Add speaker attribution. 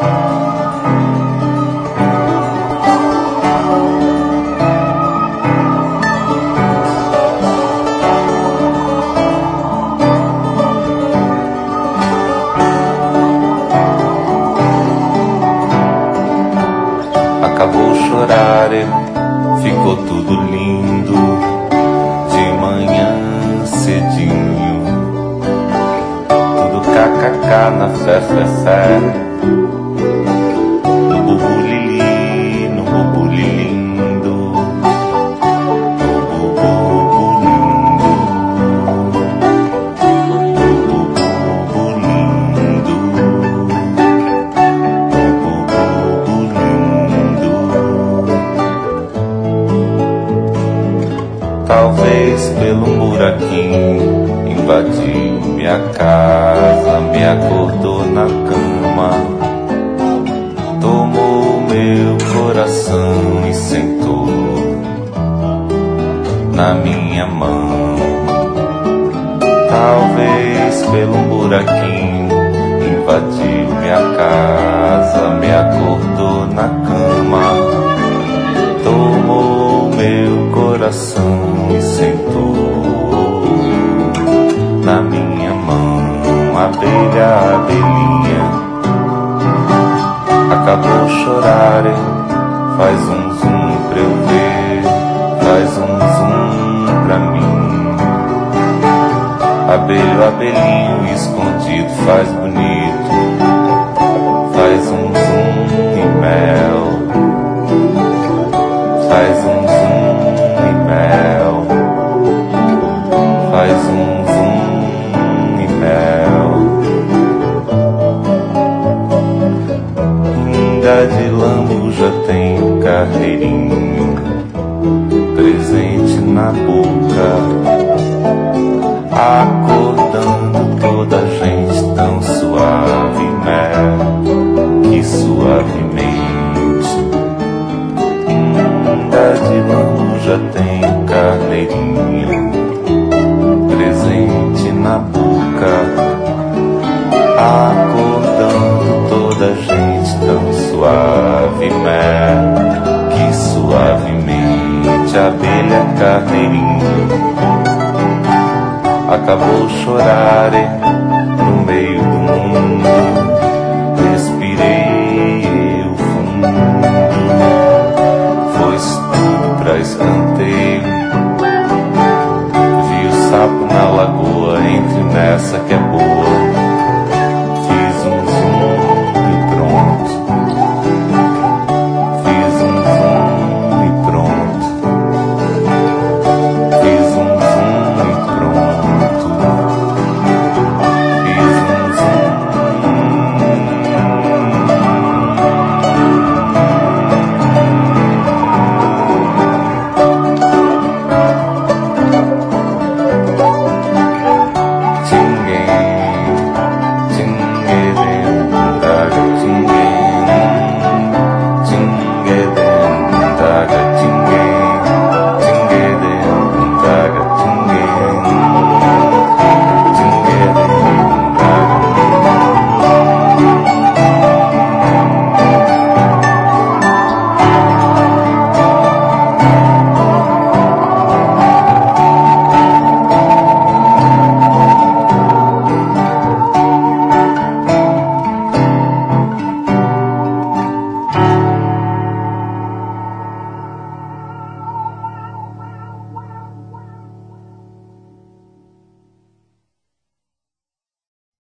Speaker 1: Acabou chorar, ficou tudo lindo. De manhã cedinho, tudo kkk na fé. No bubulili, no bubulilindo, no bubululindo, no bubululindo, talvez pelo buraquinho invadiu minha casa, me acordou na cama, tomou meu coração e sentou na minha mão. Talvez pelo buraquinho invadiu minha casa, me acordou na cama, tomou meu coração e sentou na minha mão. Abelha, abelhinha, acabou chorar, faz um zum pra eu ver, faz um zum pra mim. Abelho, abelhinho escondido, faz bonito, faz um zum e mel, faz um zum e mel, faz um zum e mel. Pinga de lambuja tem um carreirinho presente na boca, acordando